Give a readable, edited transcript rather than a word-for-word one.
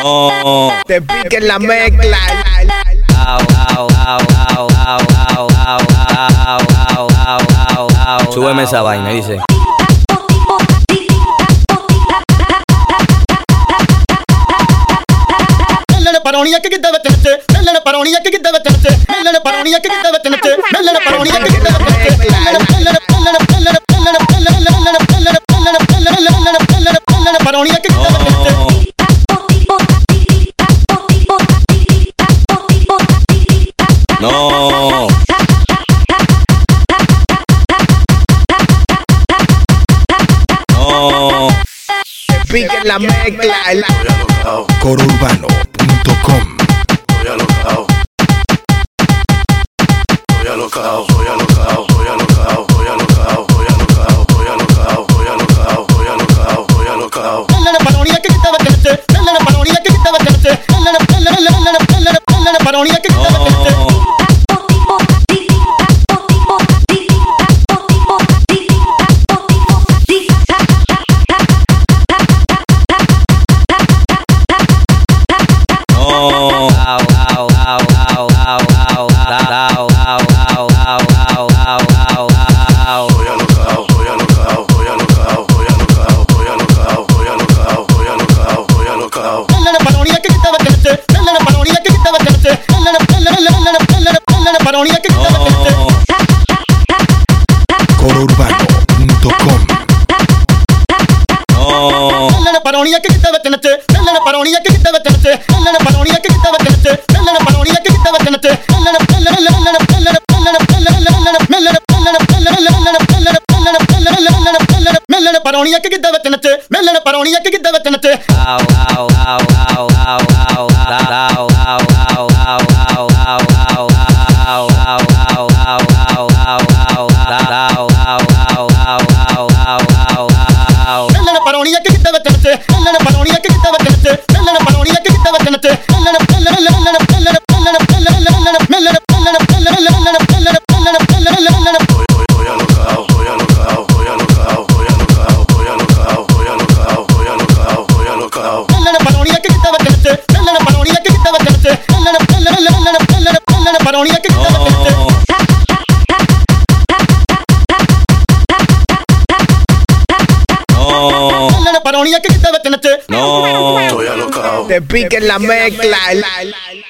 No. Te piquen la mezcla. Súbeme esa vaina, dice. Paronia que quita vetenete, la paronia que quita vetenete, la paronia que quita vetenete, la paronia que quita vetenete, la paronia que quita vetenete. No. No. Te piquen la mezcla. Corourbano.com. Voy alocao. Voy alocao, voy alocao, voy alocao, voy alocao, voy alocao, voy alocao, voy alocao, voy alocao, voy alocao. La paronia que quita vetenete, la paronia que quita vetenete, la paronia que quita vetenete. Corourbano.com. La paronia que quita vetenete, la paronia que quita vetenete, la paronia que quita vetenete, la paronia que quita vetenete, la paronia que quita vetenete, la paronia que quita vetenete. La paronia que quita vetenete, la paronia que quita vetenete, la paronia que quita vetenete, Voy alocao, voy alocao, voy alocao, voy alocao, voy alocao, voy alocao, voy alocao, voy alocao. la paronia que quita vetenete, la paronia que quita vetenete, la paronia que quita vetenete. La paronia que quita vetenete. No. Voy alocao. Te piquen la mezcla.